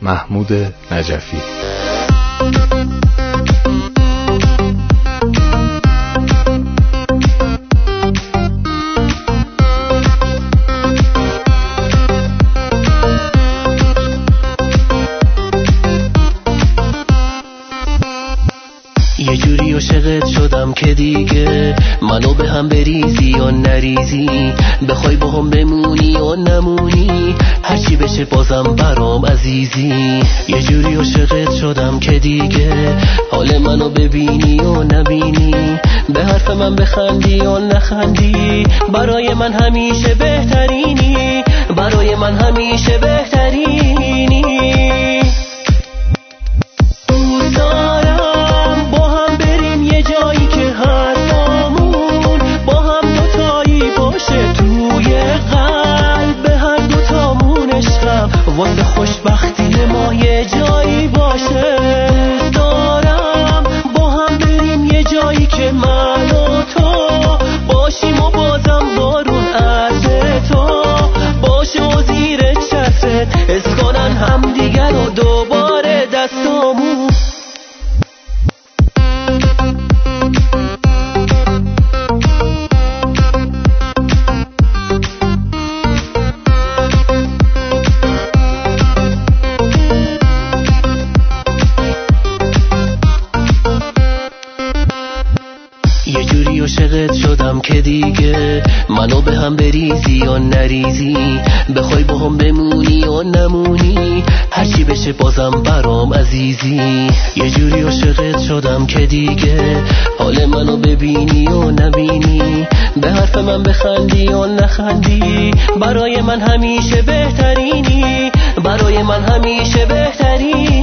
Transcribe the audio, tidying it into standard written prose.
محمود نجفی. یه جوری عاشقت شدم که دیگه منو به هم بریزی یا نریزی، بخوای با هم بمونی یا نمونی، هرچی بشه بازم برام عزیزی. یه جوری عاشقت شدم که دیگه حال منو ببینی یا نبینی، به حرف من بخندی یا نخندی، برای من همیشه بهترینی، برای من همیشه بهترینی. واسه خوشبختی ما یه جایی باشه، دوست دارم با هم بریم یه جایی که من و تو باشیم و بازم بارون از تو باشه و زیر چترت حس کنن هم دیگر و دوباره دستامون. یه جوری عاشقت شدم که دیگه منو به هم بریزی یا نریزی، بخوای با هم بمونی یا نمونی، هرچی بشه بازم برام عزیزی. یه جوری عاشقت شدم که دیگه حال منو ببینی یا نبینی، به حرف من بخندی یا نخندی، برای من همیشه بهترینی، برای من همیشه بهترینی.